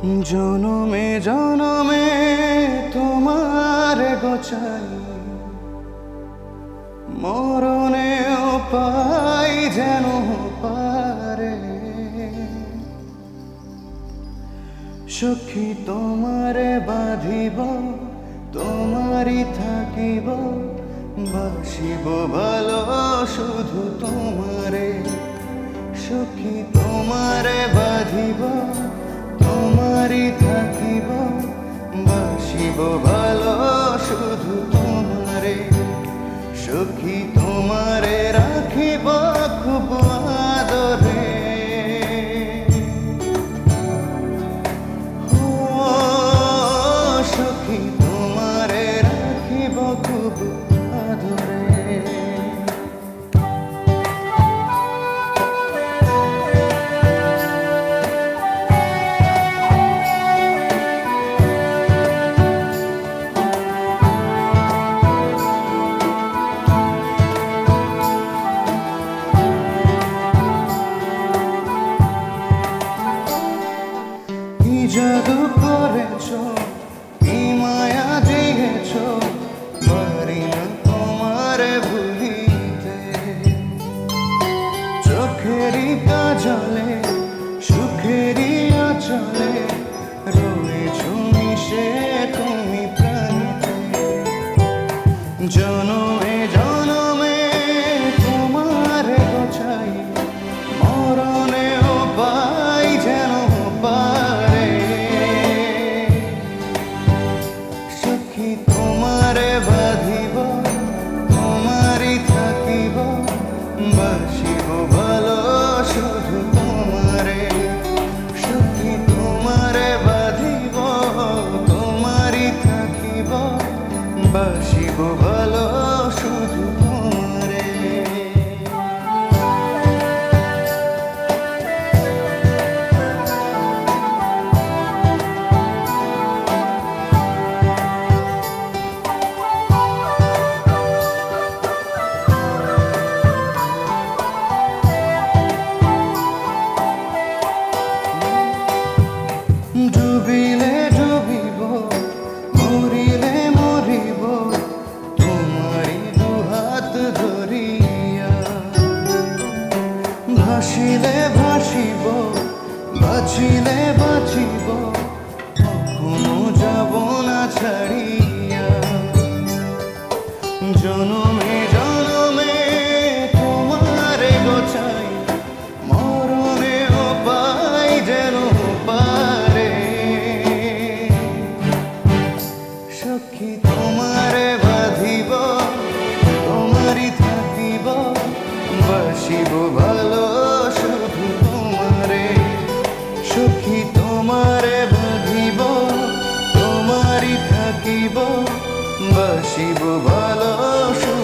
জনমে জনমে তোমার গোচাই, মরণেও পাই যেন পারে। সখী তোমারে বাঁধিব, তোমারই থাকিব, বাসিব ভালো শুধু তোমারে। সখী তোমারে বাঁধিব, তোমারই থাকিব, বাসিব ভালো শুধু তোমারে। সখী তোমারে রাখিব খুব আদরে। ও সখী তোমারে রাখিব খুব আদরে। জাদু করেছ, কি মায়া দিয়েছ, পারি না তোমারে ভুলিতে। চোখেরই কাজলে, সুখেরই আঁচলে, রয়েছ মিশে তুমি প্রাণীতে। জনমে জনমে তোমারে গোছাই, মরণেও পাই যেন পারে। সখী তোমারে বাঁধিব, তোমারই থাকিব, বাসিব ভালো শুধু তোমারে। সখী তোমারে বাঁধিব, তোমারই থাকিব, বাসিব ভালো শুধু তোমারে। ডুবিলে ডুবিব, মরিলে মরিব, তোমারি দুহাত ধরিয়া। ভাসিলে ভাসিব, বাঁচিলে বাঁচিব, কখনো যাব না ছাড়িয়া। জনমে জনমে তোমারে গোছাই, মরণেও পাই যেন পারে। সখী তোমারে বাঁধিব, তোমারই থাকিব, বাসিব ভালো শুধু তোমারে। সখী তোমারে বাঁধিব, তোমারই থাকিব, বাসিব ভালো।